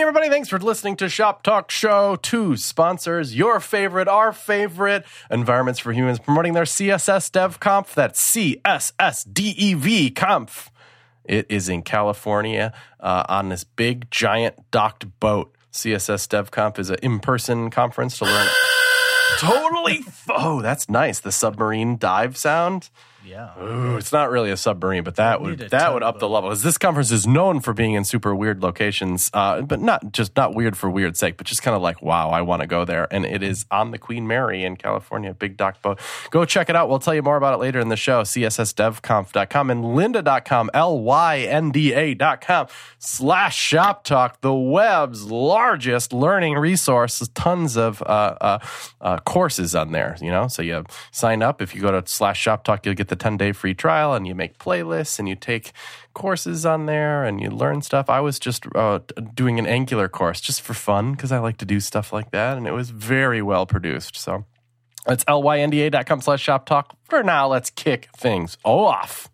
everybody. Thanks for listening to Shop Talk Show. 2 sponsors, your favorite, our favorite, Environments for Humans, promoting their CSS Dev Conf. That's CSSDEV Conf. It is in California on this big, giant docked boat. CSS Dev Conf is an in-person conference to learn. Totally. Oh, that's nice. The submarine dive sound. Yeah. Ooh, it's not really a submarine, but that would up the level. Because this conference is known for being in super weird locations, but not weird for weird's sake, but just kind of like, wow, I want to go there. And it is on the Queen Mary in California, big dock boat. Go check it out. We'll tell you more about it later in the show. CSSDevConf.com and lynda.com, lynda.com/shop talk, the web's largest learning resource. Tons of courses on there, you know. So you sign up. If you go to /shop talk, you'll get the 10-day free trial, and you make playlists, and you take courses on there, and you learn stuff. I was just doing an Angular course just for fun because I like to do stuff like that, and it was very well produced. So it's lynda.com/shop talk. For now, let's kick things off.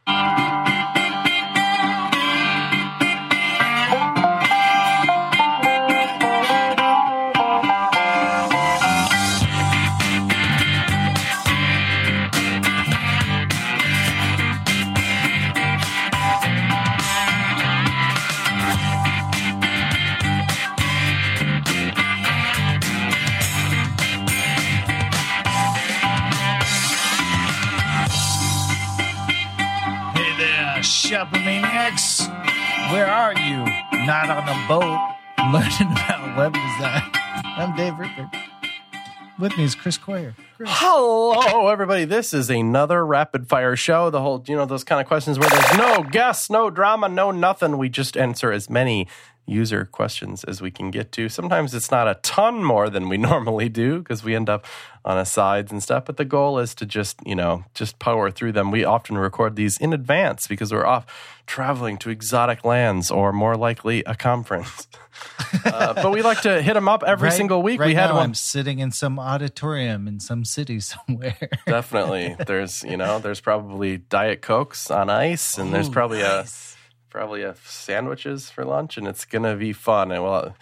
Shopomaniacs, where are you? Not on a boat, learning about web design. I'm Dave Rickard. With me is Chris Coyer. Chris. Hello, everybody. This is another rapid fire show. The whole, those kind of questions where there's no guests, no drama, no nothing. We just answer as many user questions as we can get to. Sometimes it's not a ton more than we normally do because we end up on asides and stuff. But the goal is to just power through them. We often record these in advance because we're off traveling to exotic lands or more likely a conference. But we like to hit them up every single week. We had one. I'm sitting in some auditorium in some city somewhere. Definitely. There's probably Diet Cokes on ice, and there's probably probably sandwiches for lunch, and it's gonna be fun. And well,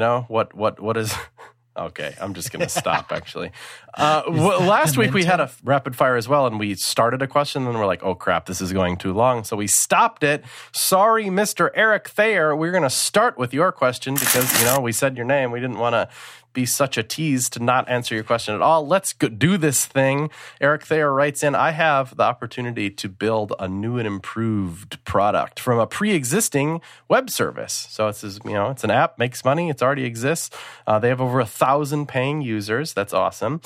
what is? Okay, I'm just gonna stop. Actually, last week we had a rapid fire as well, and we started a question, and we're like, "Oh crap, this is going too long," so we stopped it. Sorry, Mr. Eric Thayer. We're gonna start with your question because we said your name. We didn't want to be such a tease to not answer your question at all. Let's do this thing. Eric Thayer writes in, I have the opportunity to build a new and improved product from a pre-existing web service. So it's an app, makes money, it already exists. They have over 1,000 paying users. That's awesome.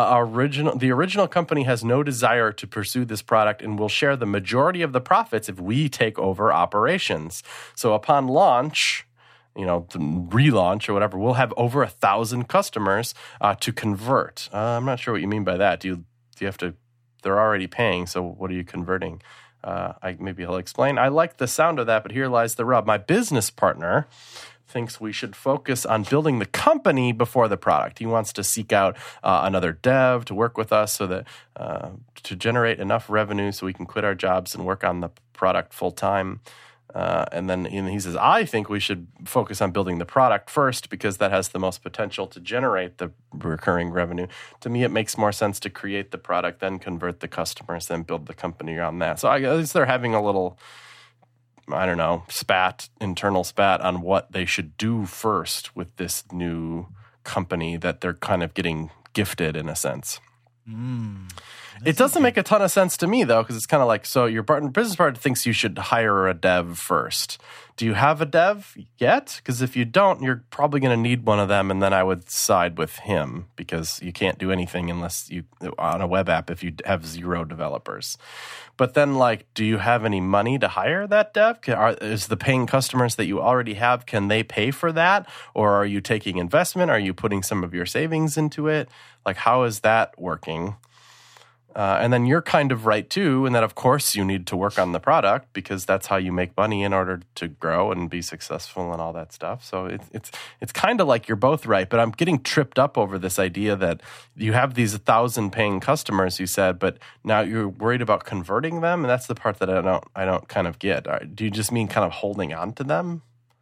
The original company has no desire to pursue this product and will share the majority of the profits if we take over operations. So upon launch, the relaunch or whatever, we'll have over 1,000 customers to convert. I'm not sure what you mean by that. Do you have to? They're already paying, so what are you converting? Maybe he'll explain. I like the sound of that, but here lies the rub. My business partner thinks we should focus on building the company before the product. He wants to seek out another dev to work with us so that to generate enough revenue so we can quit our jobs and work on the product full time. And then he says, I think we should focus on building the product first because that has the most potential to generate the recurring revenue. To me, it makes more sense to create the product, then convert the customers, then build the company around that. So I guess they're having a little, internal spat on what they should do first with this new company that they're kind of getting gifted in a sense. It doesn't make a ton of sense to me, though, because it's kind of like, so your business partner thinks you should hire a dev first. Do you have a dev yet? Because if you don't, you're probably going to need one of them, and then I would side with him because you can't do anything unless you on a web app if you have 0 developers. But then, do you have any money to hire that dev? Is the paying customers that you already have, can they pay for that? Or are you taking investment? Are you putting some of your savings into it? How is that working? And then you're kind of right, too, in that, of course, you need to work on the product because that's how you make money in order to grow and be successful and all that stuff. So it's kind of like you're both right, but I'm getting tripped up over this idea that you have these 1,000 paying customers, you said, but now you're worried about converting them, and that's the part that I don't kind of get. Do you just mean kind of holding on to them?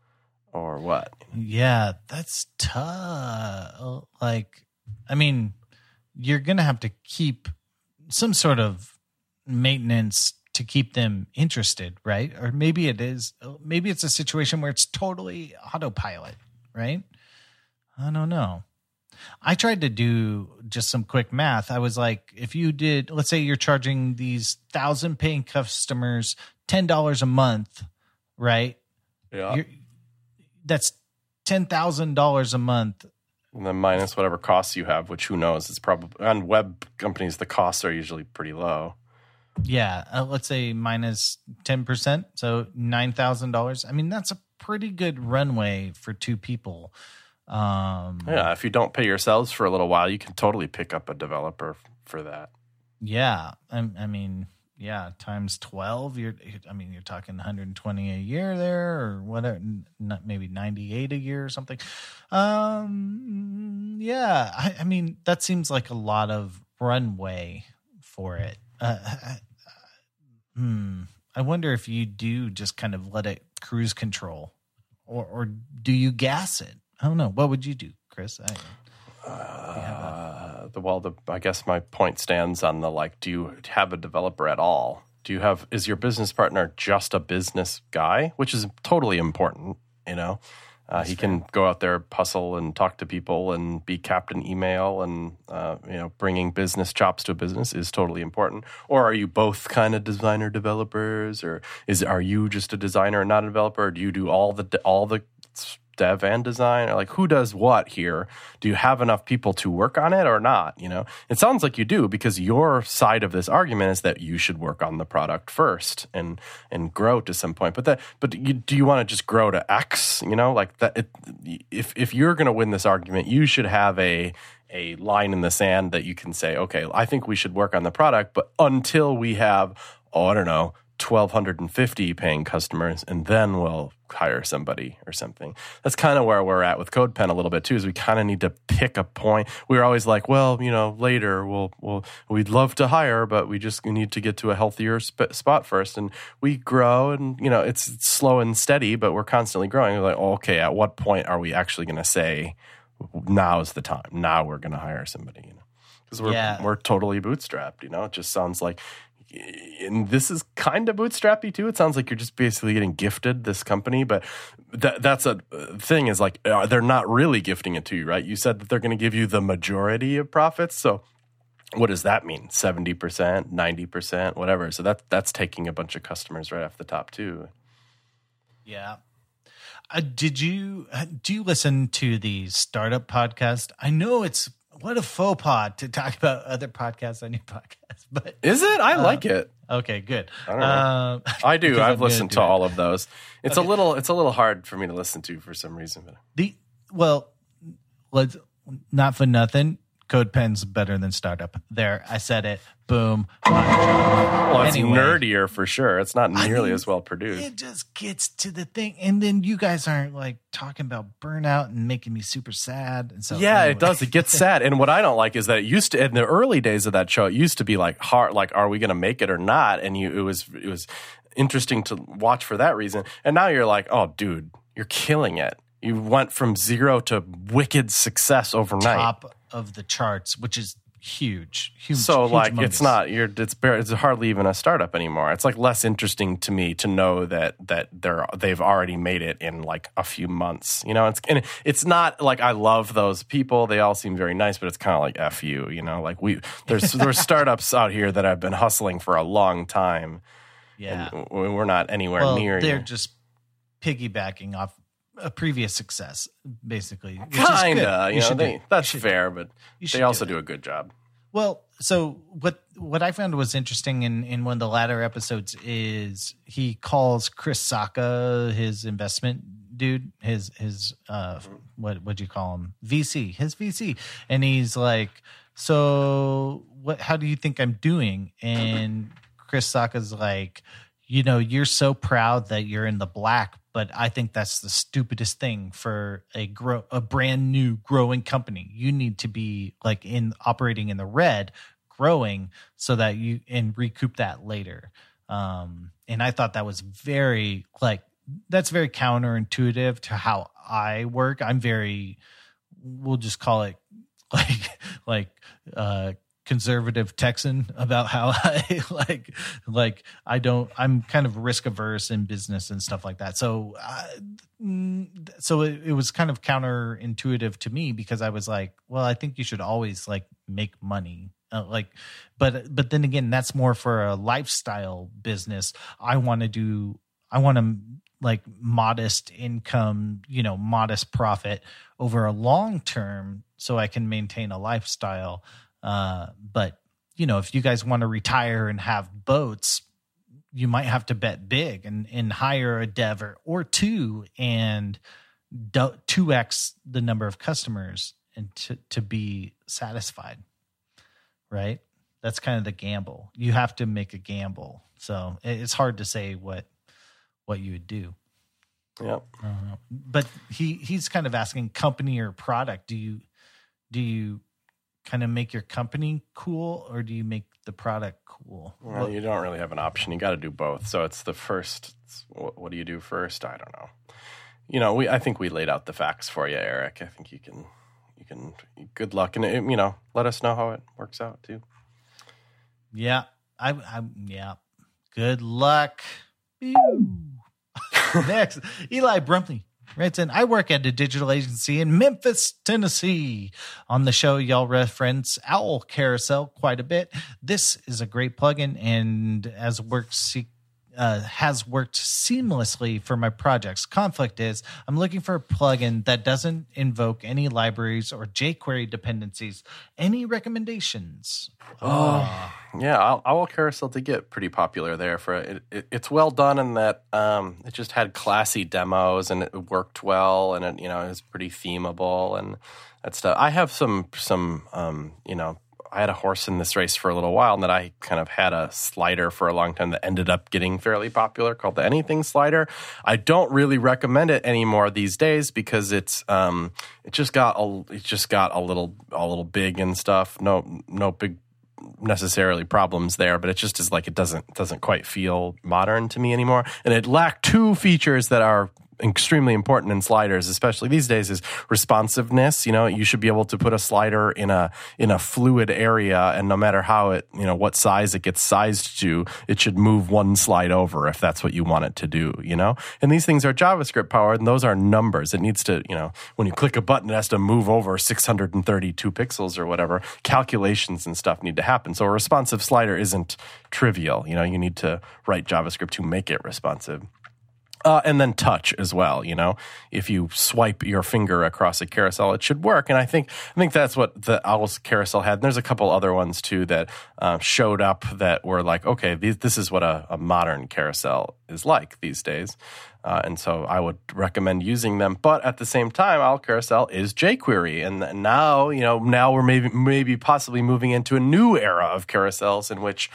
or what? Yeah, that's tough. Like, I mean, you're going to have to keep some sort of maintenance to keep them interested, right? Or maybe it's a situation where it's totally autopilot, right? I don't know. I tried to do just some quick math. I was like, if you did, let's say you're charging these 1,000 paying customers $10 a month, right? Yeah. That's $10,000 a month. And then minus whatever costs you have, which who knows? It's probably on web companies, the costs are usually pretty low. Yeah. Let's say minus 10%. So $9,000. I mean, that's a pretty good runway for two people. Yeah, if you don't pay yourselves for a little while, you can totally pick up a developer for that. Yeah, I mean, yeah, times 12. You're talking 120 a year there, or whatever. Maybe 98 a year or something. Yeah, I mean, that seems like a lot of runway for it. I wonder if you do just kind of let it cruise control, or do you gas it? I don't know. What would you do, Chris? I guess my point stands on the do you have a developer at all? Is your business partner just a business guy, which is totally important, you know? He can go out there, hustle and talk to people and be captain email and, bringing business chops to a business is totally important. Or are you both kind of designer developers, or are you just a designer and not a developer? Or do you do all the dev and design, or like who does what here? Do you have enough people to work on it or not? You know, it sounds like you do, because your side of this argument is that you should work on the product first and grow to some point. Do you want to just grow to X? You know, like that. If you're going to win this argument, you should have a line in the sand that you can say, okay, I think we should work on the product, but until we have, 1,250 paying customers, and then we'll hire somebody or something. That's kind of where we're at with CodePen a little bit too, is we kind of need to pick a point. We're always like, well, later we'd love to hire, but we need to get to a healthier spot first. And we grow, and it's slow and steady, but we're constantly growing. We're like, okay, at what point are we actually going to say, now's the time? Now we're going to hire somebody, because we're totally bootstrapped. It just sounds like. And this is kind of bootstrappy too. It sounds like you're just basically getting gifted this company, but that's a thing, is like, they're not really gifting it to you, right? You said that they're going to give you the majority of profits. So what does that mean? 70%, 90%, whatever. So that's taking a bunch of customers right off the top too. Yeah. Do you listen to the Startup Podcast? I know it's, what a faux pas to talk about other podcasts on your podcast, but is it? I like it. Okay, good. I don't know. I do. I've listened to all of those. It's okay. It's a little hard for me to listen to for some reason. Let's not for nothing. CodePen's better than Startup. There, I said it. Boom. Well, it's nerdier for sure. It's not nearly as well produced. It just gets to the thing, and then you guys aren't like talking about burnout and making me super sad. And so, anyway. It does. It gets sad. And what I don't like is that it used to, in the early days of that show, it used to be like hard. Like, are we going to make it or not? And it was interesting to watch for that reason. And now you're like, oh, dude, you're killing it. You went from zero to wicked success overnight. Top of the charts, which is huge. So like, humongous. it's hardly even a startup anymore. It's like less interesting to me to know that they've already made it in like a few months. It's not like I love those people. They all seem very nice, but it's kind of like F you, like there's startups out here that have been hustling for a long time. Yeah. And we're not anywhere near. They're just piggybacking off a previous success, basically. Kinda, that's fair, but they also do a good job. Well, so what I found was interesting in one of the latter episodes is he calls Chris Sacca his investment dude, his what'd you call him? VC, his VC, and he's like, so how do you think I'm doing? And Chris Sacca's like, you're so proud that you're in the black, but I think that's the stupidest thing for a brand new growing company. You need to be like operating in the red, growing, so that you and recoup that later. And I thought that was very like that's very counterintuitive to how I work. I'm very, we'll just call it like conservative Texan about how I I'm kind of risk averse in business and stuff like that. So it was kind of counterintuitive to me because I was like, well, I think you should always like make money. But then again, that's more for a lifestyle business. I want to like modest income, modest profit over a long term so I can maintain a lifestyle. But if you guys want to retire and have boats, you might have to bet big and hire a dev or two and 2x the number of customers and to be satisfied. Right? That's kind of the gamble. You have to make a gamble. So it's hard to say what you would do. Yeah. But he's kind of asking company or product. Do you kind of make your company cool or do you make the product cool? Well, you don't really have an option. You got to do both. So it's the first. What do you do first? I don't know. I think we laid out the facts for you, Eric. I think you can. Good luck, and let us know how it works out too. Yeah, yeah. Good luck. Next, Eli Brumley writes in, I work at a digital agency in Memphis, Tennessee. On the show, y'all reference Owl Carousel quite a bit. This is a great plugin and has worked seamlessly for my projects. Conflict is I'm looking for a plugin that doesn't invoke any libraries or jQuery dependencies. Any recommendations? Yeah, Owl Carousel did get pretty popular there. It's well done in that it just had classy demos and it worked well and it is pretty themable and that stuff. I have some I had a horse in this race for a little while, and then I kind of had a slider for a long time that ended up getting fairly popular called the Anything slider. I don't really recommend it anymore these days because it just got a little big and stuff. No big necessarily problems there, but it just is like it doesn't quite feel modern to me anymore, and it lacked two features that are extremely important in sliders, especially these days, is responsiveness. You should be able to put a slider in a fluid area, and no matter how it, what size it gets sized to, it should move one slide over if that's what you want it to do, And these things are JavaScript powered, and those are numbers. It needs to, when you click a button, it has to move over 632 pixels or whatever. Calculations and stuff need to happen. So a responsive slider isn't trivial. You need to write JavaScript to make it responsive. And then touch as well, If you swipe your finger across a carousel, it should work. And I think that's what the Owl's Carousel had. And there's a couple other ones too that showed up that were like, okay, this is what a modern carousel is like these days. And so I would recommend using them. But at the same time, Owl Carousel is jQuery. And now, now we're maybe possibly moving into a new era of carousels in which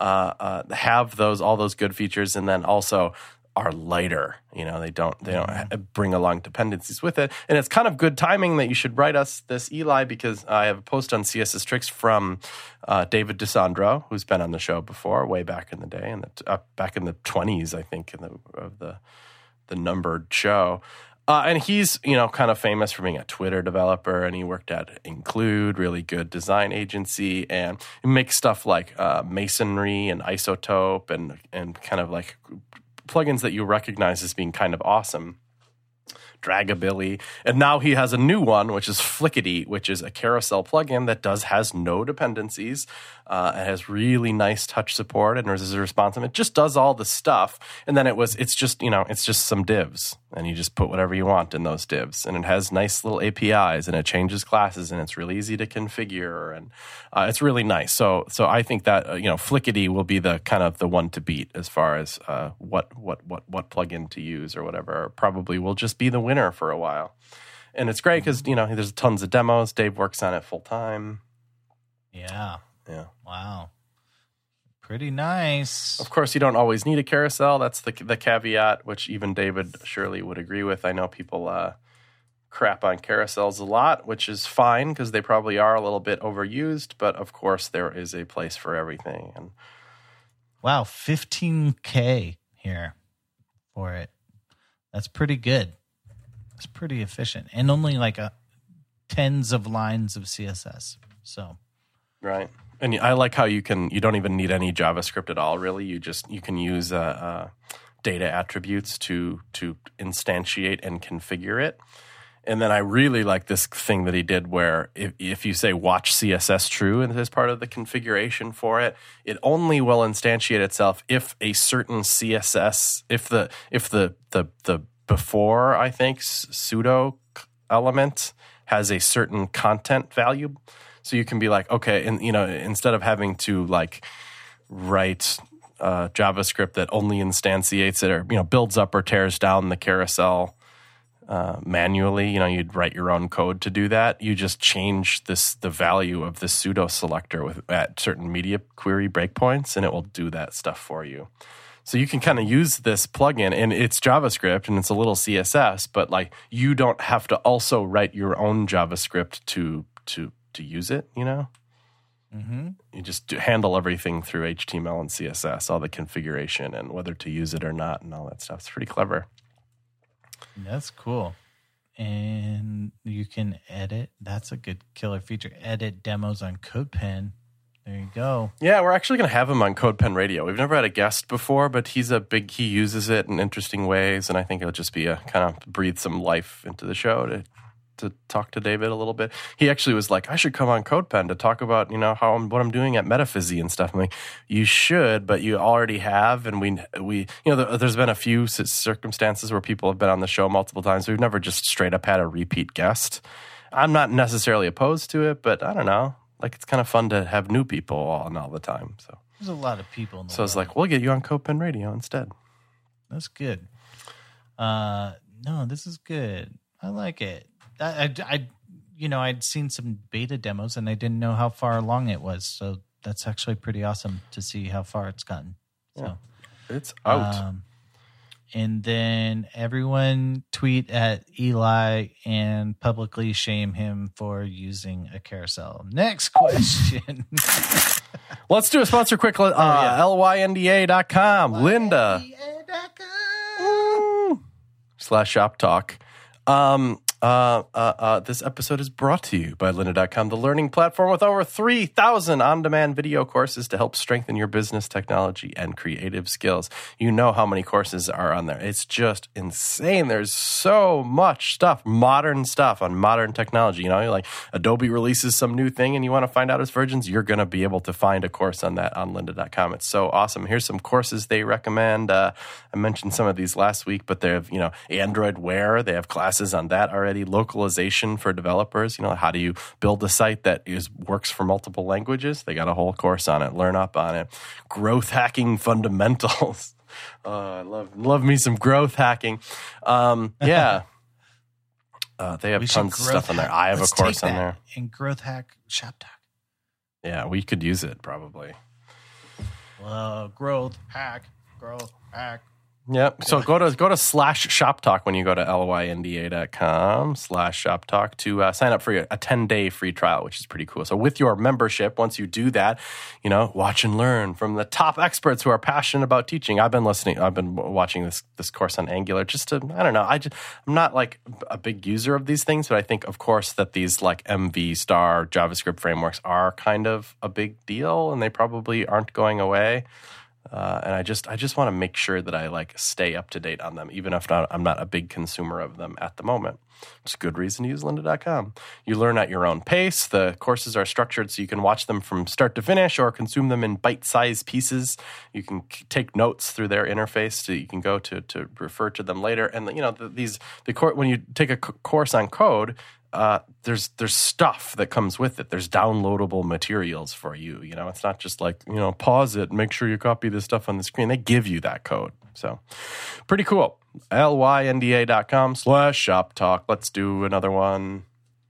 have all those good features and then also are lighter. They don't bring along dependencies with it. And it's kind of good timing that you should write us this, Eli, because I have a post on CSS Tricks from David DeSandro, who's been on the show before, way back in the day, and back in the 20s, I think, of the numbered show. And he's, kind of famous for being a Twitter developer, and he worked at Include, really good design agency, and he makes stuff like Masonry and Isotope and kind of like plugins that you recognize as being kind of awesome. Dragabilly. And now he has a new one, which is Flickety, which is a carousel plugin that has no dependencies. It has really nice touch support and is responsive. It just does all the stuff. And then it's just some divs. And you just put whatever you want in those divs. And it has nice little APIs and it changes classes and it's really easy to configure. And it's really nice. So I think that, Flickety will be the kind of the one to beat as far as what plugin to use or whatever. Probably will just be the winner for a while. And it's great because, there's tons of demos. Dave works on it full time. Yeah. Yeah. Wow. Pretty nice. Of course, you don't always need a carousel. That's the caveat, which even David surely would agree with. I know people crap on carousels a lot, which is fine because they probably are a little bit overused. But of course, there is a place for everything. And wow, $15K here for it. That's pretty good. It's pretty efficient, and only like tens of lines of CSS. So, right. And I like how you don't even need any JavaScript at all, really. You can use data attributes to instantiate and configure it. And then I really like this thing that he did where if you say watch CSS true as part of the configuration for it, it only will instantiate itself if a certain CSS, if the before, I think, pseudo element has a certain content value. So you can be like, okay, and instead of having to like write JavaScript that only instantiates it or builds up or tears down the carousel manually, you'd write your own code to do that. You just change the value of the pseudo selector at certain media query breakpoints, and it will do that stuff for you. So you can kind of use this plugin, and it's JavaScript and it's a little CSS, but like you don't have to also write your own JavaScript to use it. Mm-hmm. You just handle everything through HTML and CSS, all the configuration and whether to use it or not, and all that stuff. It's pretty clever. That's cool. And you can edit. That's a good killer feature. Edit demos on CodePen. There you go. Yeah, we're actually going to have him on CodePen Radio. We've never had a guest before, but he uses it in interesting ways, and I think it'll just be kind of breathe some life into the show to talk to David a little bit. He actually was like, I should come on CodePen to talk about, what I'm doing at Metaphysi and stuff. I'm like, you should, but you already have. And we there's been a few circumstances where people have been on the show multiple times. We've never just straight up had a repeat guest. I'm not necessarily opposed to it, but I don't know. Like, it's kind of fun to have new people all the time. So there's a lot of people in the world. I was like, we'll get you on CodePen Radio instead. That's good. No, this is good. I like it. I'd seen some beta demos and I didn't know how far along it was. So that's actually pretty awesome to see how far it's gotten. So it's out. And then everyone tweet at Eli and publicly shame him for using a carousel. Next question. Let's do a sponsor quick. LYNDA.com. Linda. /shop talk. This episode is brought to you by lynda.com, the learning platform with over 3,000 on-demand video courses to help strengthen your business, technology, and creative skills. You know how many courses are on there. It's just insane. There's so much stuff, modern stuff on modern technology. Like Adobe releases some new thing and you want to find out its versions, you're going to be able to find a course on that on lynda.com. It's so awesome. Here's some courses they recommend. I mentioned some of these last week, but they have, Android Wear. They have classes on that already. Localization for developers. How do you build a site that works for multiple languages? They got a whole course on it. Learn up on it. Growth hacking fundamentals. I love me some growth hacking. Yeah. They have tons of stuff on there. I have a course on there. And growth hack shop talk. Yeah, we could use it probably. Growth hack. Yep. So go to /shop talk when you go to lynda.com /shop talk to sign up for a 10-day free trial, which is pretty cool. So with your membership, once you do that, watch and learn from the top experts who are passionate about teaching. I've been watching this course on Angular just to, I don't know. I'm not like a big user of these things, but I think of course that these like MV star JavaScript frameworks are kind of a big deal and they probably aren't going away. And I just want to make sure that I like stay up to date on them, even if I'm not a big consumer of them at the moment. It's a good reason to use lynda.com. You learn at your own pace. The courses are structured so you can watch them from start to finish or consume them in bite-sized pieces. You can take notes through their interface so you can go to refer to them later. And when you take a course on code, there's stuff that comes with it. There's downloadable materials for you. It's not just like, pause it, make sure you copy this stuff on the screen. They give you that code. So pretty cool. lynda.com /shop talk. Let's do another one.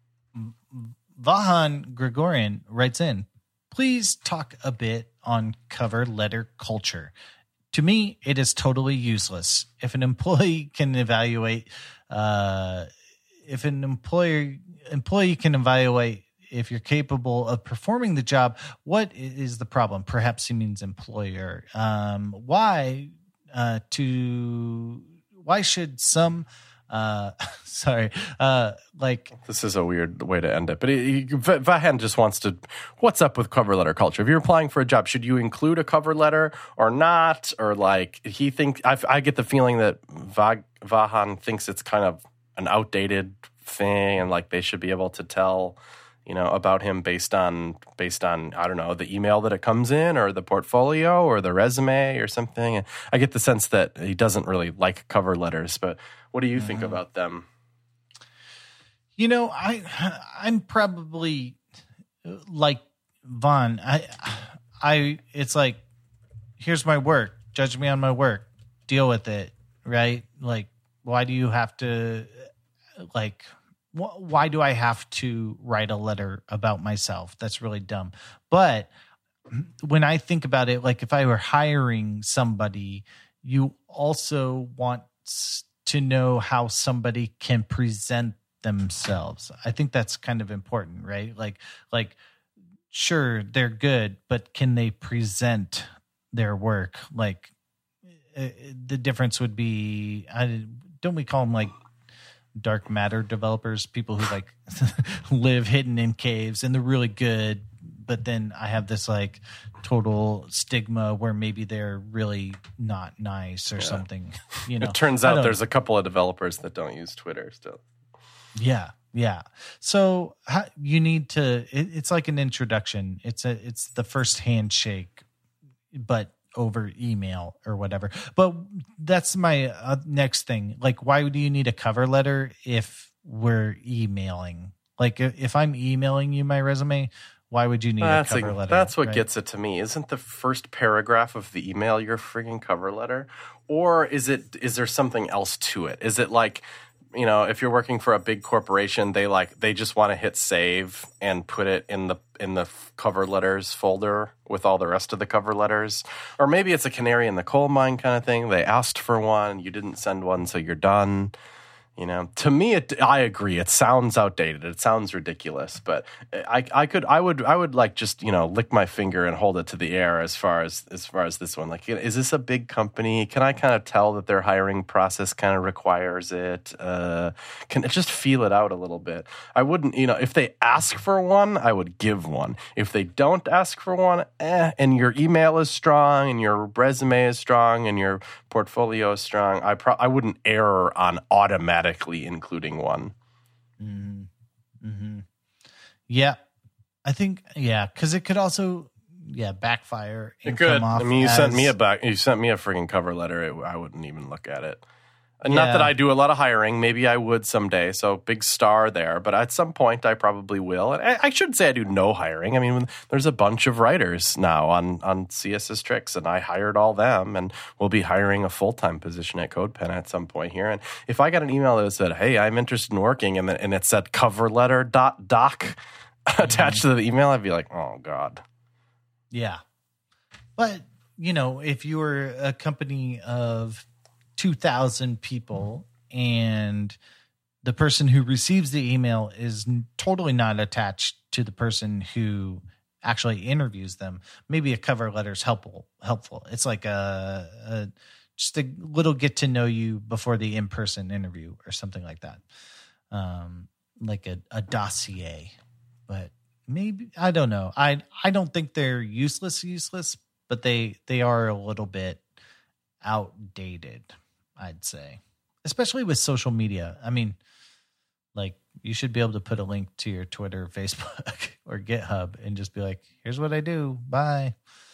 Vahan Gregorian writes in, please talk a bit on cover letter culture. To me, it is totally useless. If an employee can evaluate, if an employee can evaluate if you're capable of performing the job, what is the problem? Perhaps he means employer. Why Why should some sorry, like this is a weird way to end it, but Vahan just wants to, what's up with cover letter culture? If you're applying for a job, should you include a cover letter or not? Or like I get the feeling that Vahan thinks it's kind of an outdated thing, and like they should be able to tell, about him based on I don't know, the email that it comes in or the portfolio or the resume or something. And I get the sense that he doesn't really like cover letters, but what do you think about them? I'm probably like Vaughn. I it's like, here's my work. Judge me on my work. Deal with it, right? Like, why do you have to, like, why do I have to write a letter about myself? That's really dumb. But when I think about it, like if I were hiring somebody, you also want to know how somebody can present themselves. I think that's kind of important, right? Like sure, they're good, but can they present their work? Like the difference would be, don't we call them like dark matter developers, people who like live hidden in caves and they're really good, but then I have this like total stigma where maybe they're really not nice or something. It turns out there's a couple of developers that don't use Twitter still. Yeah. So you need to. It's like an introduction. It's the first handshake, but over email or whatever. But that's my next thing. Like, why do you need a cover letter if we're emailing? Like, if I'm emailing you my resume, why would you need a cover letter? That's what gets it to me. Isn't the first paragraph of the email your frigging cover letter? Or is there something else to it? Is it like, if you're working for a big corporation, they just want to hit save and put it in the cover letters folder with all the rest of the cover letters? Or maybe it's a canary in the coal mine kind of thing. They asked for one, you didn't send one, so you're done. To me, I agree. It sounds outdated. It sounds ridiculous. But I would like just lick my finger and hold it to the air as far as this one. Like, is this a big company? Can I kind of tell that their hiring process kind of requires it? Can it just feel it out a little bit? I wouldn't. If they ask for one, I would give one. If they don't ask for one, and your email is strong and your resume is strong and your portfolio is strong, I wouldn't err on automatically including one. Mm-hmm. Yeah, I think because it could also backfire. It could. I mean, you sent me a freaking cover letter. I wouldn't even look at it. And not that I do a lot of hiring. Maybe I would someday. So big star there. But at some point, I probably will. And I shouldn't say I do no hiring. I mean, there's a bunch of writers now on CSS Tricks, and I hired all them. And we'll be hiring a full-time position at CodePen at some point here. And if I got an email that said, "Hey, I'm interested in working," and it said cover letter .doc attached to the email, I'd be like, "Oh God." Yeah, but if you were a company of 2,000 people and the person who receives the email is totally not attached to the person who actually interviews them, maybe a cover letter is helpful. It's like just a little get to know you before the in-person interview or something like that. Like a dossier, but maybe, I don't know. I don't think they're useless, but they are a little bit outdated, I'd say, especially with social media. I mean, like, you should be able to put a link to your Twitter, Facebook, or GitHub and just be like, here's what I do. Bye.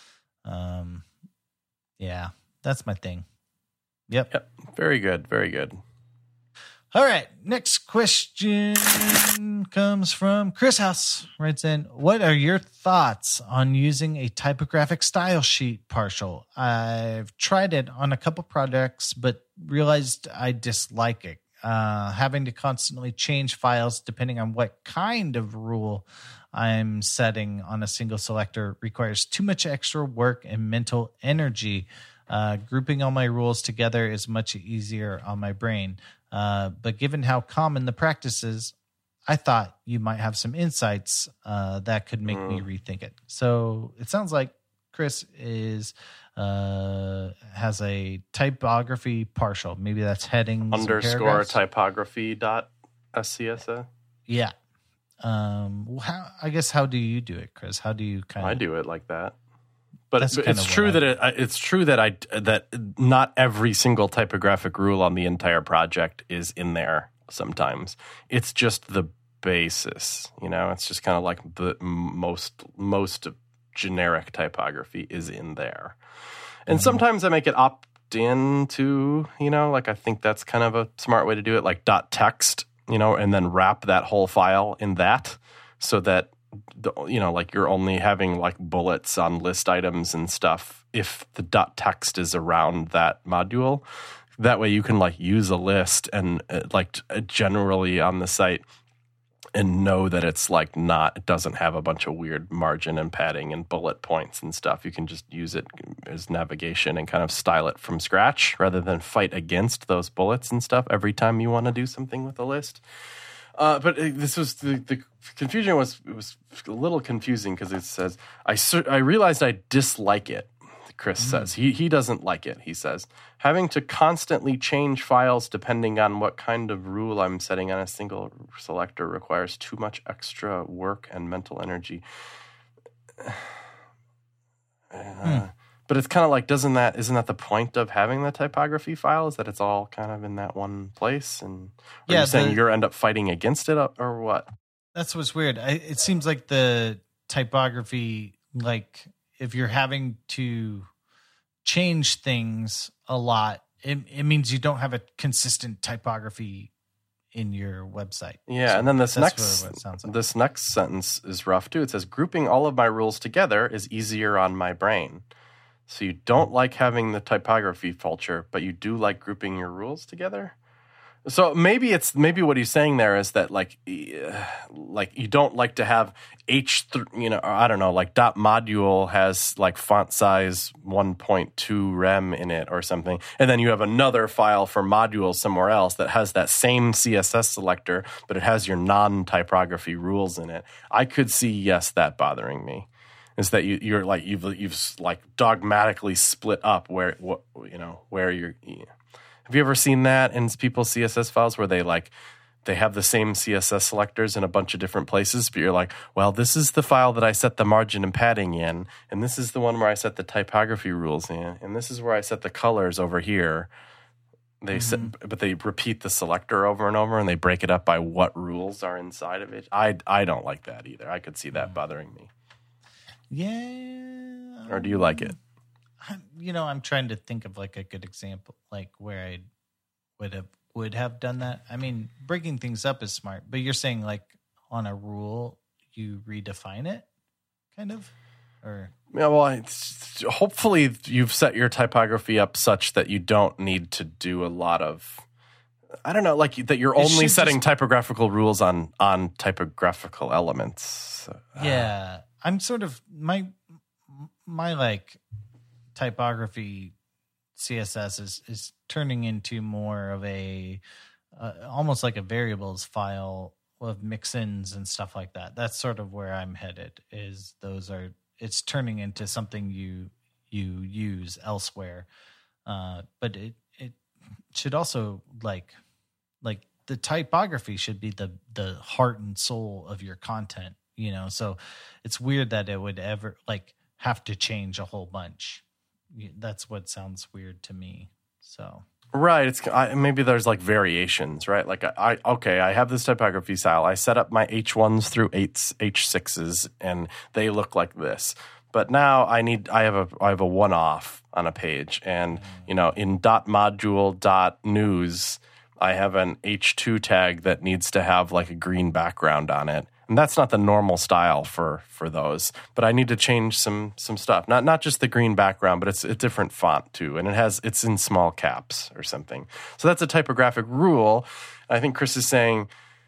Yeah, that's my thing. Yep. Very good. Very good. All right. Next question comes from Chris House. Writes in, what are your thoughts on using a typographic style sheet partial? I've tried it on a couple projects, but realized I dislike it. Having to constantly change files depending on what kind of rule I'm setting on a single selector requires too much extra work and mental energy. Grouping all my rules together is much easier on my brain. But given how common the practice is, I thought you might have some insights that could make me rethink it. So it sounds like, Chris, is has a typography partial. Maybe that's headings underscore typography dot SCSS. Yeah. How do you do it, Chris? How do you kind of? I do it like that. But it's true that not every single typographic rule on the entire project is in there. Sometimes it's just the basis, It's just kind of like the most generic typography is in there, and sometimes I make it opt in to, I think that's kind of a smart way to do it, like .text, and then wrap that whole file in that, so that like you're only having like bullets on list items and stuff if the .text is around that module. That way you can like use a list and generally on the site and know that it's like it doesn't have a bunch of weird margin and padding and bullet points and stuff. You can just use it as navigation and kind of style it from scratch rather than fight against those bullets and stuff every time you want to do something with a list. But this was the confusion was a little confusing because it says I realized I dislike it. Chris says he doesn't like it. He says having to constantly change files depending on what kind of rule I'm setting on a single selector requires too much extra work and mental energy. But it's kind of like, isn't that the point of having the typography file, is that it's all kind of in that one place? And are you saying you end up fighting against it or what? That's what's weird. It seems like the typography, like if you're having to change things a lot, it means you don't have a consistent typography in your website. Yeah, so, and then this next sentence is rough too. It says, grouping all of my rules together is easier on my brain. So you don't like having the typography culture, but you do like grouping your rules together? So maybe what he's saying there is that like you don't like to have I don't know, like .module has like font size 1.2 rem in it or something, and then you have another file for module somewhere else that has that same CSS selector, but it has your non-typography rules in it. I could see that bothering me. Is that you're like you've like dogmatically split up where you're. Have you ever seen that in people's CSS files where they have the same CSS selectors in a bunch of different places, but you're like, well, this is the file that I set the margin and padding in, and this is the one where I set the typography rules in, and this is where I set the colors over here. But they repeat the selector over and over, and they break it up by what rules are inside of it. I don't like that either. I could see that bothering me. Yeah. Or do you like it? I'm trying to think of like a good example, like where I would have done that. I mean, breaking things up is smart, but you're saying like on a rule you redefine it, kind of, or yeah. Well, hopefully you've set your typography up such that you don't need to do a lot of. I don't know, like that you're only setting typographical rules on typographical elements. Yeah, I'm sort of my like. Typography CSS is turning into more of a almost like a variables file of mix-ins and stuff like that. That's sort of where I'm headed. It's turning into something you use elsewhere, but it should also like the typography should be the heart and soul of your content. So it's weird that it would ever like have to change a whole bunch. That's what sounds weird to me. So right, maybe there's like variations, right? Like I have this typography style. I set up my H1s through H6s, and they look like this. But now I have a one-off on a page, and in .module.news, I have an H2 tag that needs to have like a green background on it. And that's not the normal style for those. But I need to change some stuff. Not just the green background, but it's a different font too. And it's in small caps or something. So that's a typographic rule. I think Chris is saying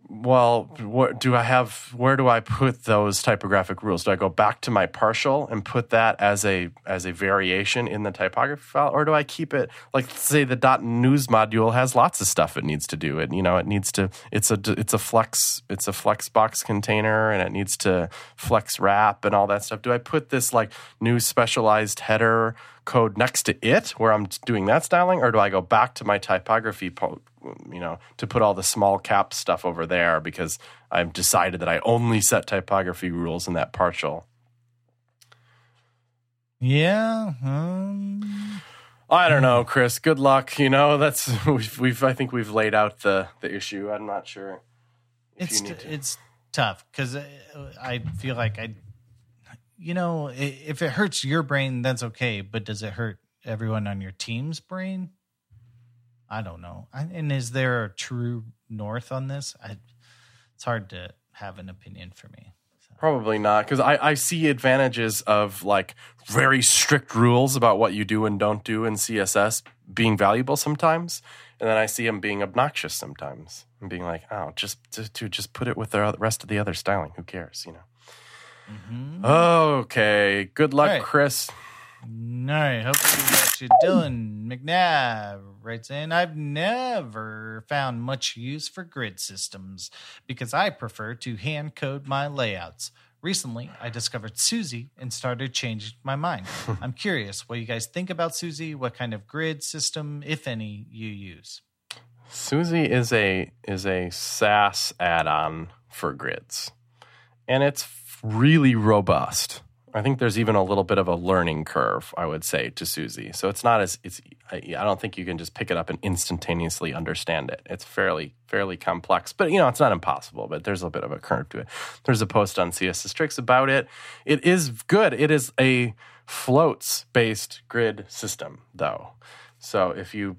Well, what do I have? Where do I put those typographic rules? Do I go back to my partial and put that as a variation in the typography file, or do I keep it like say the .news module has lots of stuff it needs to do? It it needs to it's a flex box container and it needs to flex wrap and all that stuff. Do I put this like new specialized header code next to it where I'm doing that styling, or do I go back to my typography to put all the small cap stuff over there because I've decided that I only set typography rules in that partial? Yeah. I don't know, Chris. Good luck. That's I think we've laid out the issue. I'm not sure if you need to. It's tough because I feel like if it hurts your brain, that's okay. But does it hurt everyone on your team's brain? I don't know. And is there a true north on this? It's hard to have an opinion for me. So. Probably not, because I see advantages of like very strict rules about what you do and don't do in CSS being valuable sometimes, and then I see them being obnoxious sometimes and being like, oh, just put it with the rest of the other styling. Who cares, Mm-hmm. Okay. Good luck, right. Chris. All right, hopefully that's you. Dylan McNabb writes in, I've never found much use for grid systems because I prefer to hand code my layouts. Recently, I discovered Suzy and started changing my mind. I'm curious what you guys think about Suzy, what kind of grid system, if any, you use. Suzy is a SaaS add-on for grids, and it's really robust. I think there's even a little bit of a learning curve, I would say, to Suzy. So it's not I don't think you can just pick it up and instantaneously understand it. It's fairly complex, but it's not impossible, but there's a bit of a curve to it. There's a post on CSS Tricks about it. It is good. It is a floats-based grid system, though. So if you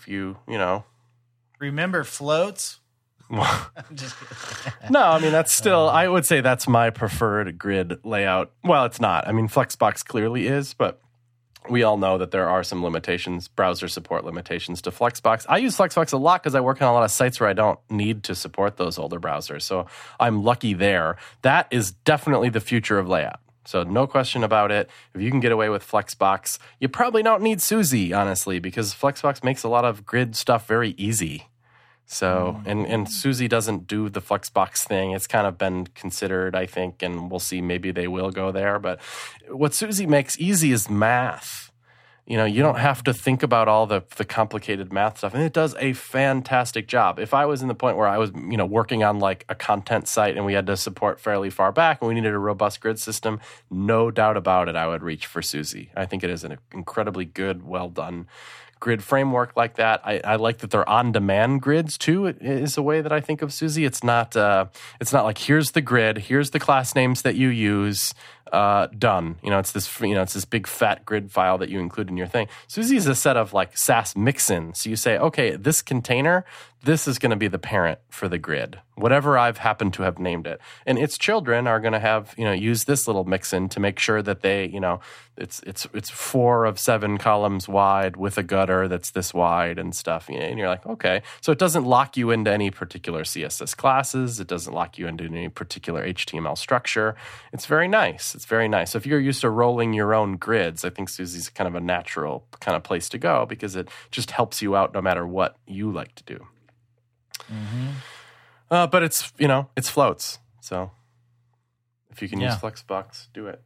remember floats? I'm just kidding. No, I mean, that's still, I would say that's my preferred grid layout. Well, it's not. I mean, Flexbox clearly is, but we all know that there are some limitations, browser support limitations to Flexbox. I use Flexbox a lot because I work on a lot of sites where I don't need to support those older browsers. So I'm lucky there. That is definitely the future of layout. So no question about it. If you can get away with Flexbox, you probably don't need Suzy, honestly, because Flexbox makes a lot of grid stuff very easy. So, and Suzy doesn't do the Flexbox thing. It's kind of been considered, I think, and we'll see, maybe they will go there. But what Suzy makes easy is math. You don't have to think about all the complicated math stuff. And it does a fantastic job. If I was in the point where I was, working on like a content site and we had to support fairly far back and we needed a robust grid system, no doubt about it, I would reach for Suzy. I think it is an incredibly good, well done grid framework like that. I like that they're on-demand grids too. It is a way that I think of Suzy. It's not like here's the grid, here's the class names that you use, done. It's this big fat grid file that you include in your thing. Suzy is a set of like Sass mix-ins. So you say, okay, this container, this is going to be the parent for the grid, whatever I've happened to have named it. And its children are going to have, use this little mix-in to make sure that they, it's 4 of 7 columns wide with a gutter that's this wide and stuff. And you're like, okay. So it doesn't lock you into any particular CSS classes. It doesn't lock you into any particular HTML structure. It's very nice. It's very nice. So if you're used to rolling your own grids, I think Suzy's kind of a natural kind of place to go because it just helps you out no matter what you like to do. Mm-hmm. But it's floats. So if you can use Flexbox, do it.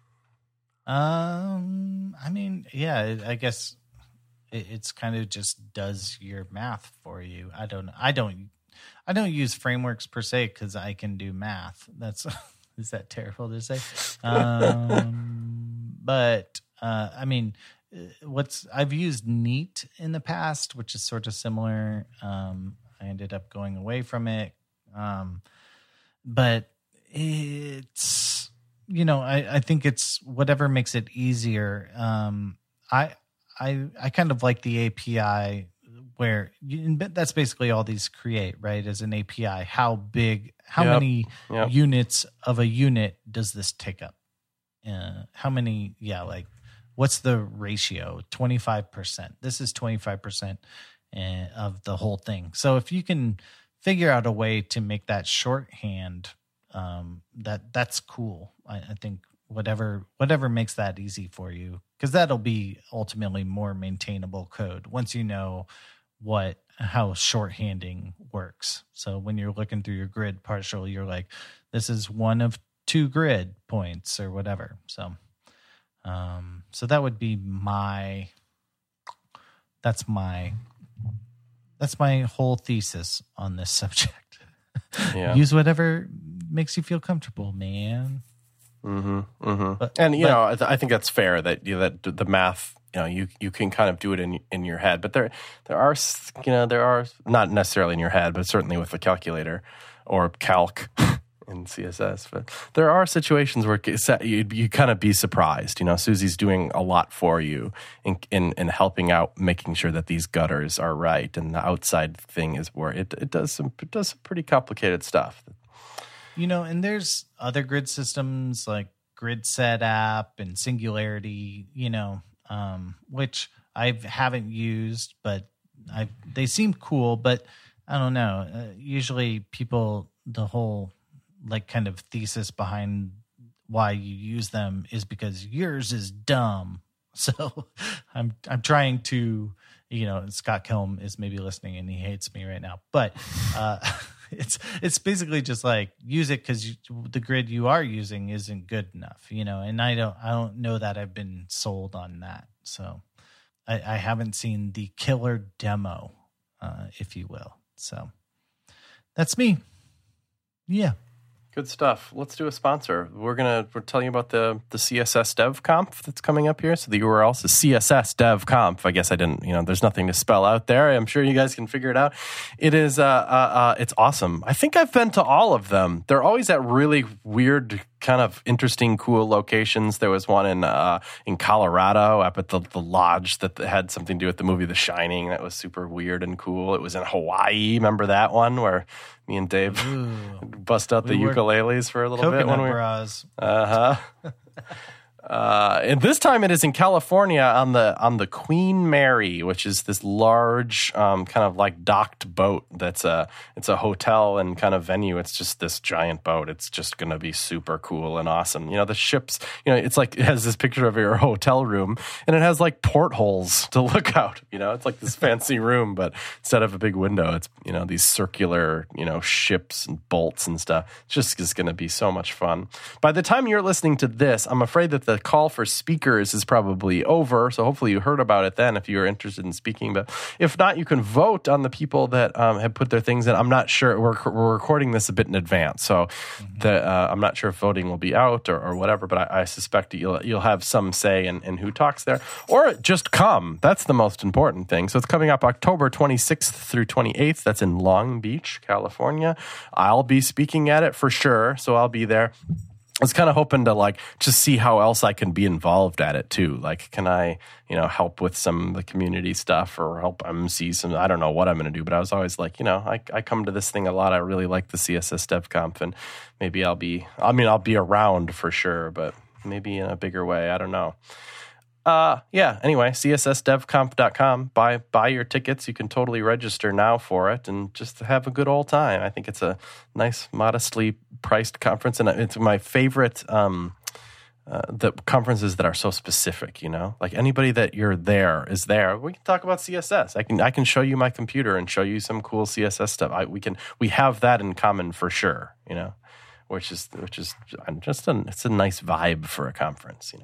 I mean, yeah, I guess it's kind of just does your math for you. I don't use frameworks per se because I can do math. That's is that terrible to say? But I mean, I've used Neat in the past, which is sort of similar. I ended up going away from it. But it's, I think it's whatever makes it easier. I kind of like the API where that's basically all these create, right? As an API, how many units of a unit does this take up? How many, what's the ratio? 25%. This is 25% of the whole thing. So if you can figure out a way to make that shorthand, that's cool. I think whatever makes that easy for you, because that'll be ultimately more maintainable code once you know how shorthanding works. So when you're looking through your grid partial, you're like, this is one of 2 grid points or whatever. So so that would be that's my whole thesis on this subject. Yeah. Use whatever makes you feel comfortable, man. Mm-hmm. Mm-hmm. And I think that's fair that that the math, you can kind of do it in your head, but there are not necessarily in your head, but certainly with a calculator or calc in CSS. But there are situations where you kind of be surprised. Susie's doing a lot for you in helping out, making sure that these gutters are right, and the outside thing is where it does some pretty complicated stuff. And there's other grid systems like GridSet app and Singularity, which I haven't used, but they seem cool. But I don't know. Usually people, the whole kind of thesis behind why you use them is because yours is dumb. So I'm trying to, Scott Kelm is maybe listening and he hates me right now, but it's basically just like, use it because the grid you are using isn't good enough, and I don't know that I've been sold on that. So I haven't seen the killer demo, if you will. So that's me. Yeah. Good stuff. Let's do a sponsor. We're telling you about the CSS Dev Conf that's coming up here. So the URL is CSS Dev Conf. I guess I didn't, there's nothing to spell out there. I'm sure you guys can figure it out. It is, it's awesome. I think I've been to all of them. They're always at really weird, kind of interesting, cool locations. There was one in Colorado up at the lodge that had something to do with the movie The Shining. That was super weird and cool. It was in Hawaii. Remember that one where me and Dave bust out the ukuleles for a little bit when we were bras. And this time it is in California on the Queen Mary, which is this large kind of like docked boat. It's a hotel and kind of venue. It's just this giant boat. It's just going to be super cool and awesome. The ships, it's like, it has this picture of your hotel room and it has like portholes to look out. It's like this fancy room, but instead of a big window, it's, these circular, ships and bolts and stuff. It's just going to be so much fun. By the time you're listening to this, I'm afraid that the call for speakers is probably over, so hopefully you heard about it then if you're interested in speaking. But if not, you can vote on the people that have put their things in. I'm not sure. We're recording this a bit in advance, so I'm not sure if voting will be out or whatever, but I suspect that you'll have some say in who talks there. Or just come. That's the most important thing. So it's coming up October 26th through 28th. That's in Long Beach, California. I'll be speaking at it for sure, so I'll be there. I was kind of hoping to just see how else I can be involved at it too. Like, can I, help with some of the community stuff or help MC some, I don't know what I'm going to do, but I was always like, I come to this thing a lot. I really like the CSS Dev Conf, and maybe I'll be around for sure, but maybe in a bigger way. I don't know. Anyway, cssdevconf.com. Buy your tickets. You can totally register now for it and just have a good old time. I think it's a nice, modestly priced conference, and it's my favorite the conferences that are so specific, like anybody that you're there is there. We can talk about CSS. I can show you my computer and show you some cool CSS stuff. We have that in common for sure, which is just it's a nice vibe for a conference,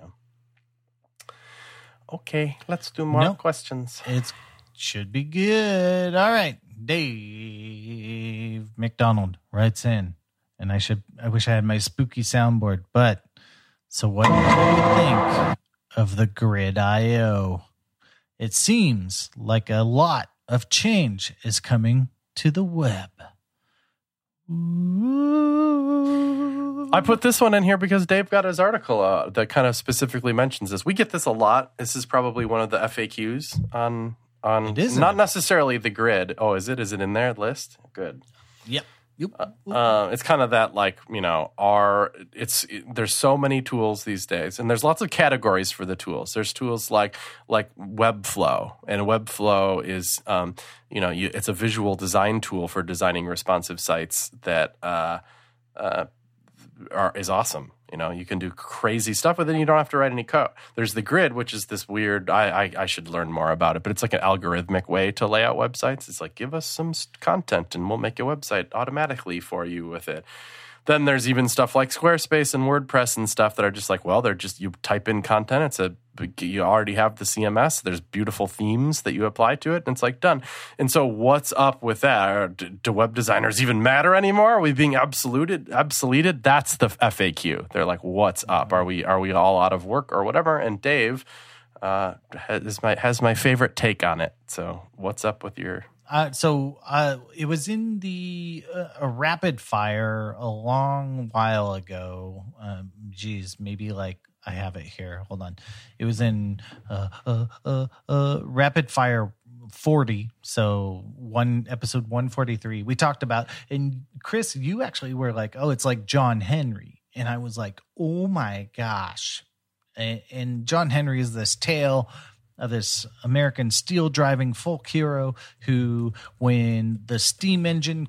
Okay, let's do more questions. It should be good. All right. Dave McDonald writes in, and I wish I had my spooky soundboard, but so what do you think of the Grid IO? It seems like a lot of change is coming to the web. I put this one in here because Dave got his article that kind of specifically mentions this. We get this a lot. This is probably one of the FAQs on not necessarily the Grid. Oh, is it? Is it in their list? Good. Yep. It's kind of that, like, there's so many tools these days, and there's lots of categories for the tools. There's tools like Webflow, and Webflow is it's a visual design tool for designing responsive sites that is awesome. You can do crazy stuff with it and you don't have to write any code. There's the Grid, which is this weird, I should learn more about it, but it's like an algorithmic way to lay out websites. It's like, give us some content and we'll make a website automatically for you with it. Then there's even stuff like Squarespace and WordPress and stuff that are just like, well, they're just, you type in content. You already have the CMS. There's beautiful themes that you apply to it, and it's like done. And so what's up with that? Do web designers even matter anymore? Are we being obsoleted? That's the FAQ. They're like, what's up? Are we all out of work or whatever? And Dave has my favorite take on it. So what's up with your... it was in a rapid fire a long while ago. Maybe like I have it here. Hold on. It was in rapid fire 40. So episode 143. We talked about, and Chris, you actually were like, oh, it's like John Henry. And I was like, oh my gosh. And John Henry is this tale of this American steel driving folk hero who, when the steam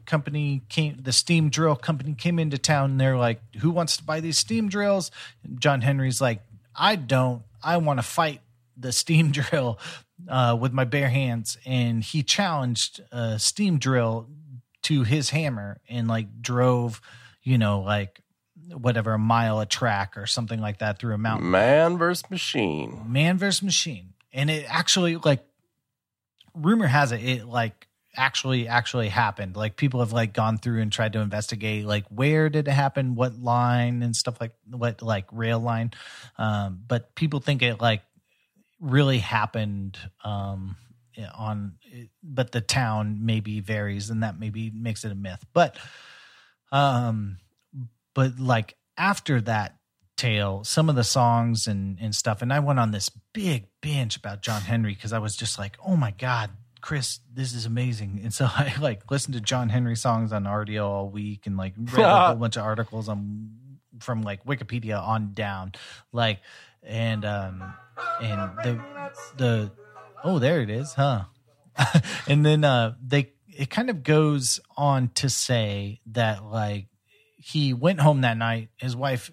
drill company came into town, they're like, who wants to buy these steam drills? And John Henry's like, I don't. I want to fight the steam drill with my bare hands. And he challenged a steam drill to his hammer and like drove, whatever, a mile a track or something like that through a mountain. Man versus machine. And it actually, like, rumor has it like actually happened. Like, people have like gone through and tried to investigate, like, where did it happen, what line and stuff, what rail line. But people think it like really happened but the town maybe varies, and that maybe makes it a myth. But like after that tale, some of the songs and stuff, and I went on this big binge about John Henry because I was just like, oh my God, Chris, this is amazing. And so I like listened to John Henry songs on RDO all week and like read a whole bunch of articles from like Wikipedia on down, like, and the oh, there it is, huh? And then it kind of goes on to say that like he went home that night, his wife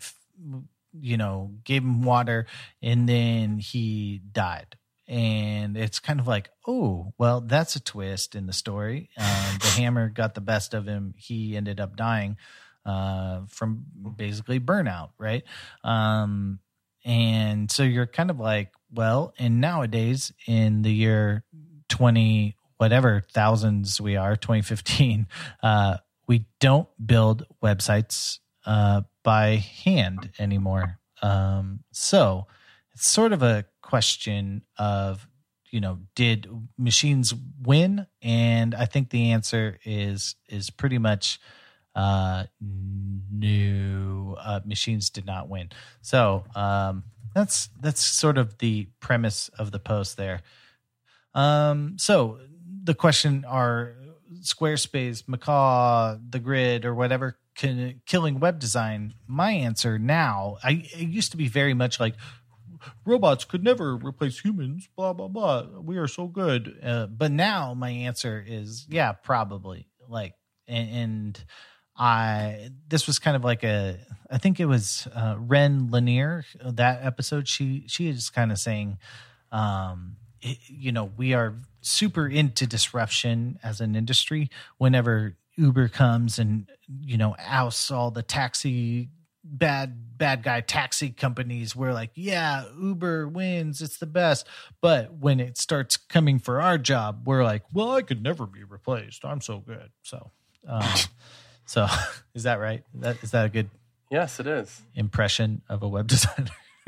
gave him water, and then he died. And it's kind of like, oh, well, that's a twist in the story. The hammer got the best of him. He ended up dying from basically burnout, right? And so you're kind of like, well, and nowadays in the year 2015, we don't build websites by hand anymore. So it's sort of a question of, did machines win? And I think the answer is pretty much no. Machines did not win. So that's sort of the premise of the post there. So the question, are Squarespace, Macaw, the Grid, or whatever killing web design? My answer now, it used to be very much like robots could never replace humans, blah, blah, blah. We are so good. But now my answer is, yeah, probably. Like, this was kind of like I think it was Ren Lanier, that episode. She is kind of saying, we are super into disruption as an industry. Whenever Uber comes and, ousts all the bad guy taxi companies, we're like, yeah, Uber wins, it's the best. But when it starts coming for our job, we're like, well, I could never be replaced, I'm so good. So so is that right? Is that a good Yes, it is. impression of a web designer?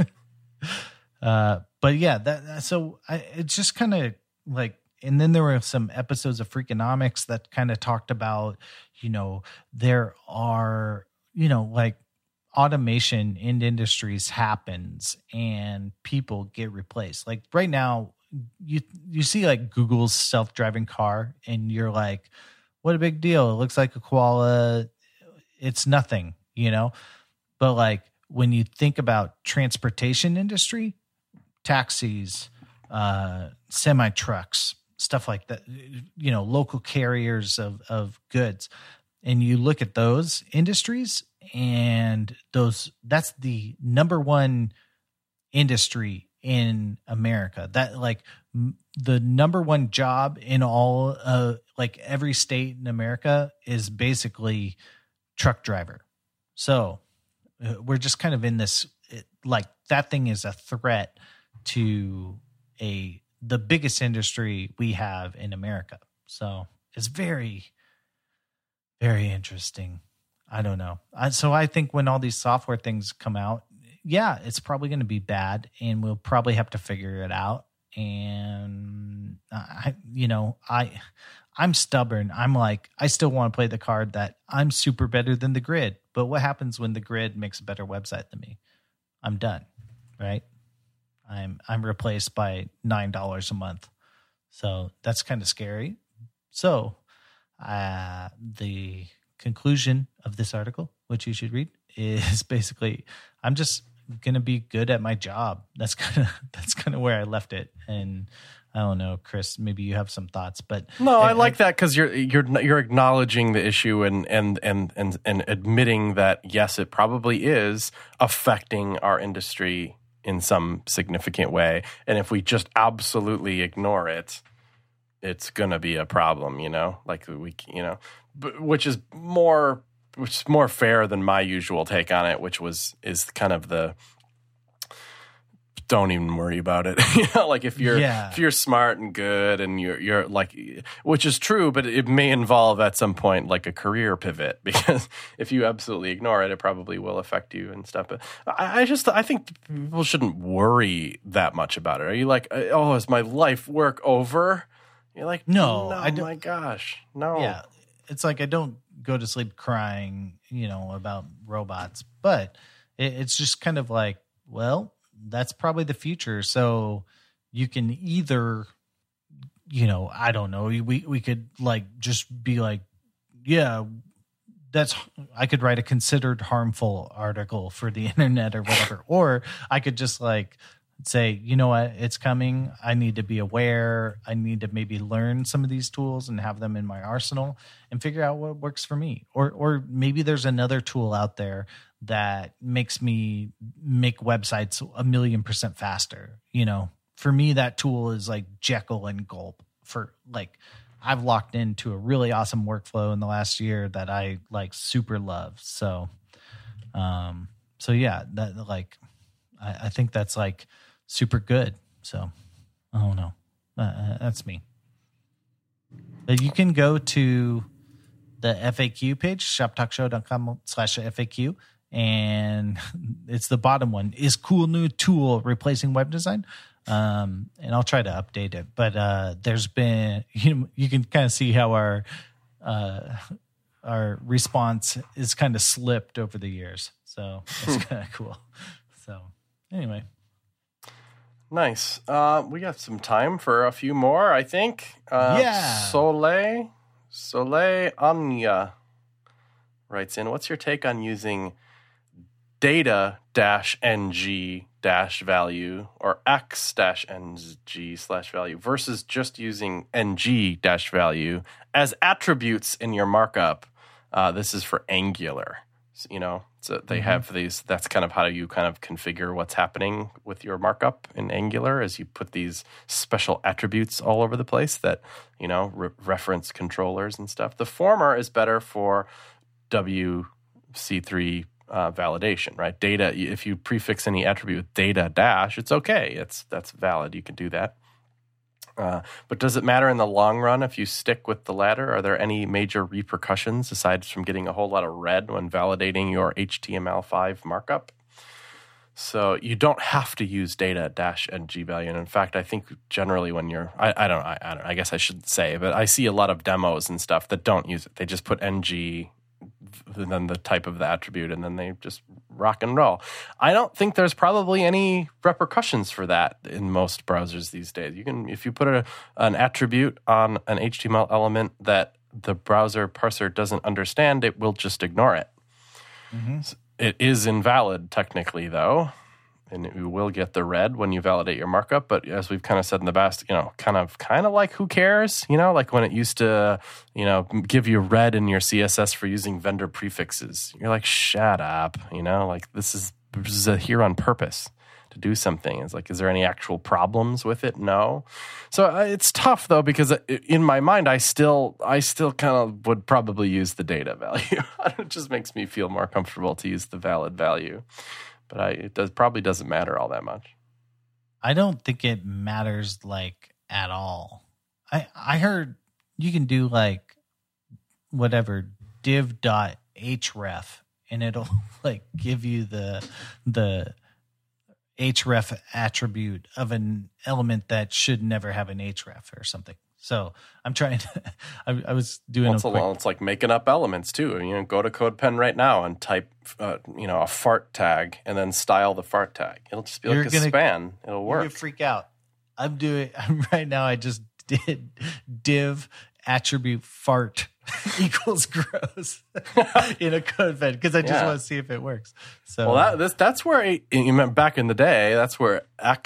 But yeah, it's just kind of like, and then there were some episodes of Freakonomics that kind of talked about, there are, like automation in industries happens and people get replaced. Like right now, you see like Google's self-driving car, and you're like, what a big deal. It looks like a koala. It's nothing, But like when you think about transportation industry, taxis, semi trucks, stuff like that, local carriers of goods, and you look at those industries, and that's the number one industry in America. That like the number one job in all like every state in America is basically truck driver. So we're just kind of in this, like that thing is a threat to the biggest industry we have in America. So it's very, very interesting. I don't know. So I think when all these software things come out, yeah, it's probably going to be bad, and we'll probably have to figure it out. And I'm stubborn. I'm like, I still want to play the card that I'm super better than the grid. But what happens when the grid makes a better website than me? I'm done, right? I'm replaced by $9 a month. So that's kind of scary. So the conclusion of this article, which you should read, is basically I'm just gonna be good at my job. That's kind of where I left it. And I don't know, Chris, maybe you have some thoughts, but no, I like that because you're acknowledging the issue and admitting that yes, it probably is affecting our industry in some significant way, and if we just absolutely ignore it, it's gonna be a problem. Which is more fair than my usual take on it, which is kind of the don't even worry about it. Like if you're smart and good and you're like, which is true, but it may involve at some point like a career pivot, because if you absolutely ignore it, it probably will affect you and stuff. But I think people shouldn't worry that much about it. Are you like, oh, is my life work over? You're like, no, my gosh, no. Yeah. It's like I don't go to sleep crying, about robots, but it's just kind of like, well, that's probably the future. So you can either, I don't know, we could like just be like, yeah, I could write a considered harmful article for the internet or whatever, or I could just like say, you know what, it's coming. I need to be aware. I need to maybe learn some of these tools and have them in my arsenal and figure out what works for me. Or maybe there's another tool out there that makes me make websites 1,000,000% faster. For me, that tool is like Jekyll and Gulp. For like, I've locked into a really awesome workflow in the last year that I like super love. So yeah, that like, I think that's like super good. So I don't know. That's me. But you can go to the FAQ page, shoptalkshow.com/FAQ. And it's the bottom one. Is cool new tool replacing web design? And I'll try to update it. But there's been, you can kind of see how our response is kind of slipped over the years. So it's kind of cool. So anyway. Nice. We got some time for a few more, I think. Yeah. Soleil Anya writes in, what's your take on using data-ng-value or x-ng/value versus just using ng-value as attributes in your markup? This is for Angular. So they have these, that's kind of how you kind of configure what's happening with your markup in Angular, as you put these special attributes all over the place that, reference controllers and stuff. The former is better for WC3 validation, right? Data, if you prefix any attribute with data dash, it's okay. That's valid. You can do that. But does it matter in the long run if you stick with the latter? Are there any major repercussions aside from getting a whole lot of red when validating your HTML5 markup? So you don't have to use data-ng value. And in fact, I think generally when you're, I don't know, I guess I should say, but I see a lot of demos and stuff that don't use it. They just put ng and then the type of the attribute, and then they just rock and roll. I don't think there's probably any repercussions for that in most browsers these days. You can, if you put an attribute on an HTML element that the browser parser doesn't understand, it will just ignore it. Mm-hmm. It is invalid technically, though, and you will get the red when you validate your markup. But as we've kind of said in the past, kind of like who cares? Like when it used to, give you red in your CSS for using vendor prefixes. You're like, shut up. Like this is here on purpose to do something. It's like, is there any actual problems with it? No. So it's tough though, because in my mind, I still kind of would probably use the data value. It just makes me feel more comfortable to use the valid value. But it probably doesn't matter all that much. I don't think it matters like at all. I heard you can do like whatever div.href and it'll like give you the href attribute of an element that should never have an href or something. So I'm trying to. I was doing. It's like making up elements too. Go to CodePen right now and type, a fart tag, and then style the fart tag. It'll just be like a span. It'll work. You're gonna freak out. I'm right now. I just did div attribute fart equals gross in a CodePen because I just want to see if it works. So that's where back in the day. That's where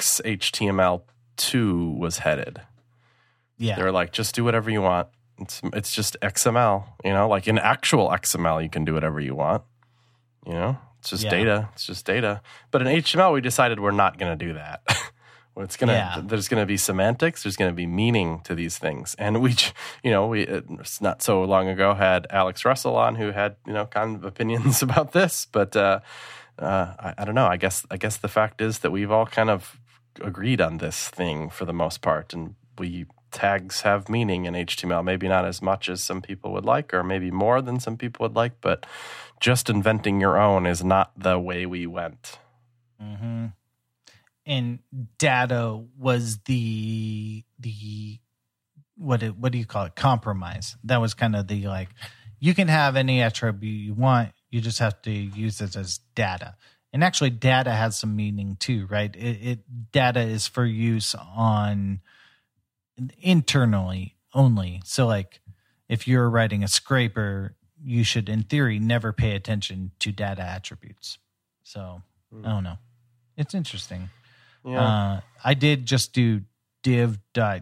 XHTML2 was headed. Yeah. They're like, just do whatever you want. It's just XML, like in actual XML, you can do whatever you want. It's just data. It's just data. But in HTML, we decided we're not going to do that. There's going to be semantics. There's going to be meaning to these things. And we not so long ago had Alex Russell on who had, kind of opinions about this. But I don't know. I guess the fact is that we've all kind of agreed on this thing for the most part. And tags have meaning in HTML, maybe not as much as some people would like, or maybe more than some people would like, but just inventing your own is not the way we went. Mm-hmm. And data was the what do you call it? Compromise. That was kind of the like, you can have any attribute you want, you just have to use it as data. And actually, data has some meaning too, right? Data is for use on internally only. So like if you're writing a scraper, you should in theory never pay attention to data attributes. So I don't know. It's interesting. Yeah. I did just do div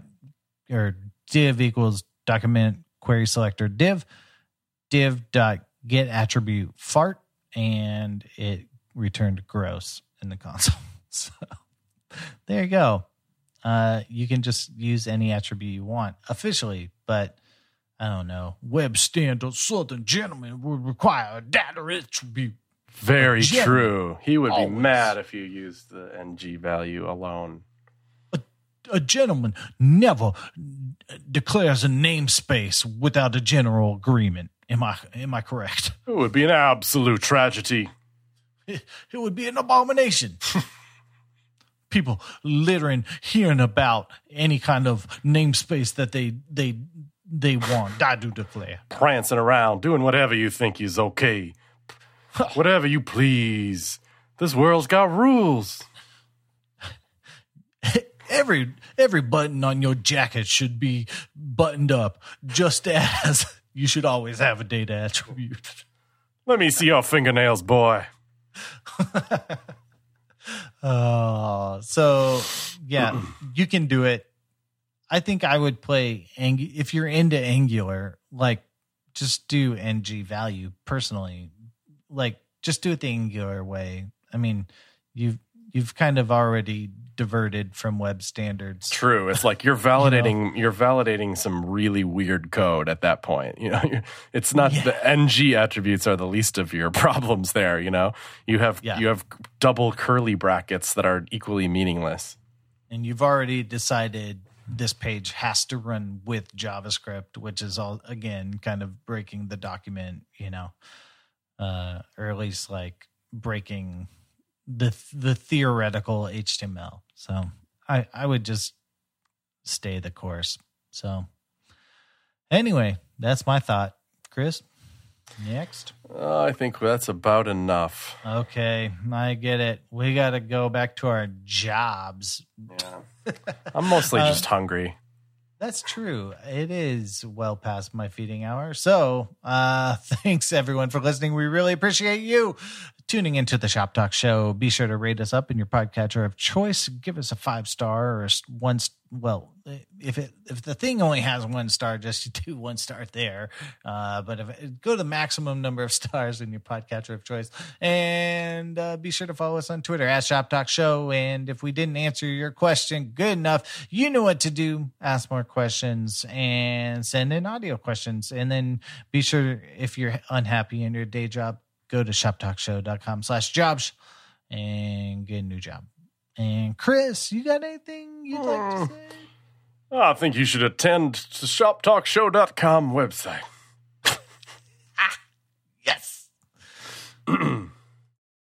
equals document query selector div dot get attribute fart, and it returned gross in the console. So there you go. You can just use any attribute you want officially, but I don't know. Web standard Southern gentleman would require a data attribute. Very true. He would be mad if you used the NG value alone. A gentleman never declares a namespace without a general agreement. Am I correct? It would be an absolute tragedy. It would be an abomination. People littering, hearing about any kind of namespace that they want. I do declare. Prancing around, doing whatever you think is okay. Whatever you please. This world's got rules. Every button on your jacket should be buttoned up, just as you should always have a data attribute. Let me see your fingernails, boy. So yeah, you can do it. I think I would play if you're into Angular, like just do ng value personally. Like just do it the Angular way. I mean, you've kind of already diverted from web standards. True. It's like you're validating some really weird code at that point. It's not the ng attributes are the least of your problems there. You have double curly brackets that are equally meaningless. And you've already decided this page has to run with JavaScript, which is all again kind of breaking the document, or at least like breaking the theoretical HTML. So I would just stay the course. So anyway, that's my thought. Chris, next. I think that's about enough. Okay, I get it. We got to go back to our jobs. Yeah. I'm mostly just hungry. That's true. It is well past my feeding hour. So thanks, everyone, for listening. We really appreciate you tuning into the Shop Talk Show. Be sure to rate us up in your podcatcher of choice. Give us a 5-star or one. Well, if the thing only has 1 star, just do 1 star there. But go to the maximum number of stars in your podcatcher of choice. And be sure to follow us on Twitter at Shop Talk Show. And if we didn't answer your question good enough, you know what to do. Ask more questions and send in audio questions. And then be sure, if you're unhappy in your day job, go to shoptalkshow.com/jobs and get a new job. And Chris, you got anything you'd like to say? I think you should attend the shoptalkshow.com website. Yes.